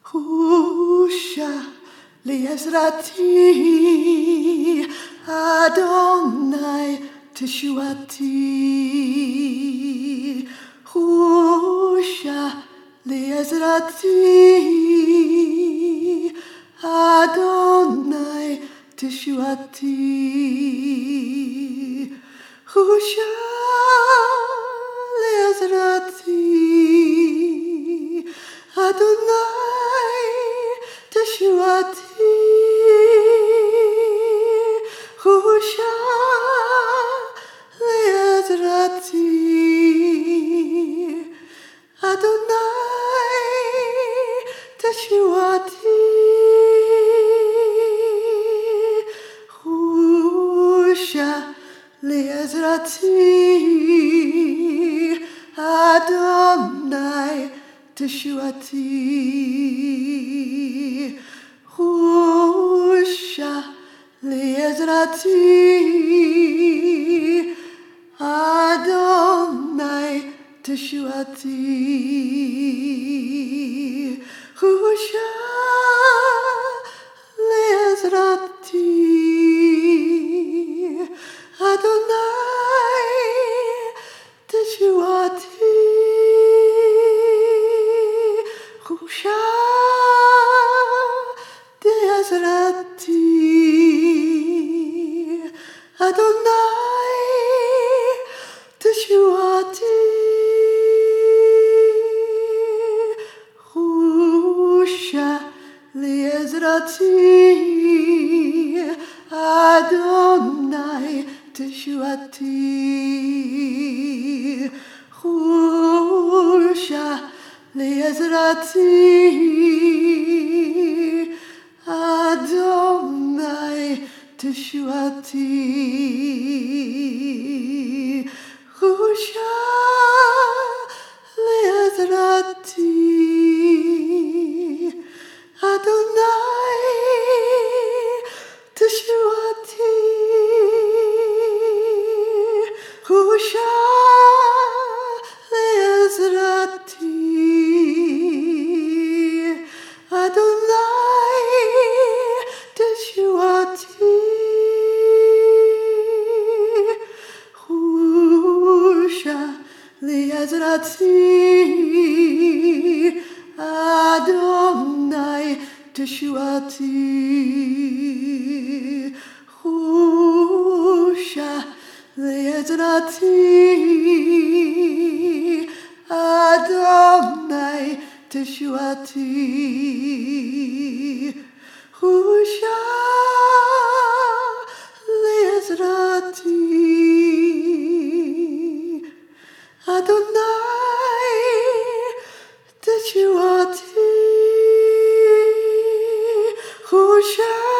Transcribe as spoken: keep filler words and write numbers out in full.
Husha li'ezrati Adonai teshuati. Husha li'ezrati Adonai teshuati. Husha li'ezrati Adonai teshuati. Husha li'ezrati Adonai teshuati. Husha li'ezrati Adonai teshuati. Husha li'ezrati Adonai teshuati. Husha li'ezrati Adonai teshuati. Husha li'ezrati Adonai teshuati. Husha li'ezrati Adonai teshuati. Husha li'ezrati Adonai teshuati. Husha li'ezrati Adonai teshuati. Husha li'ezrati Adonai teshuati. Husha li'ezrati Adonai teshuati. Husha li'ezrati Adonai teshuati. Husha li'ezrati Adonai teshuati. Husha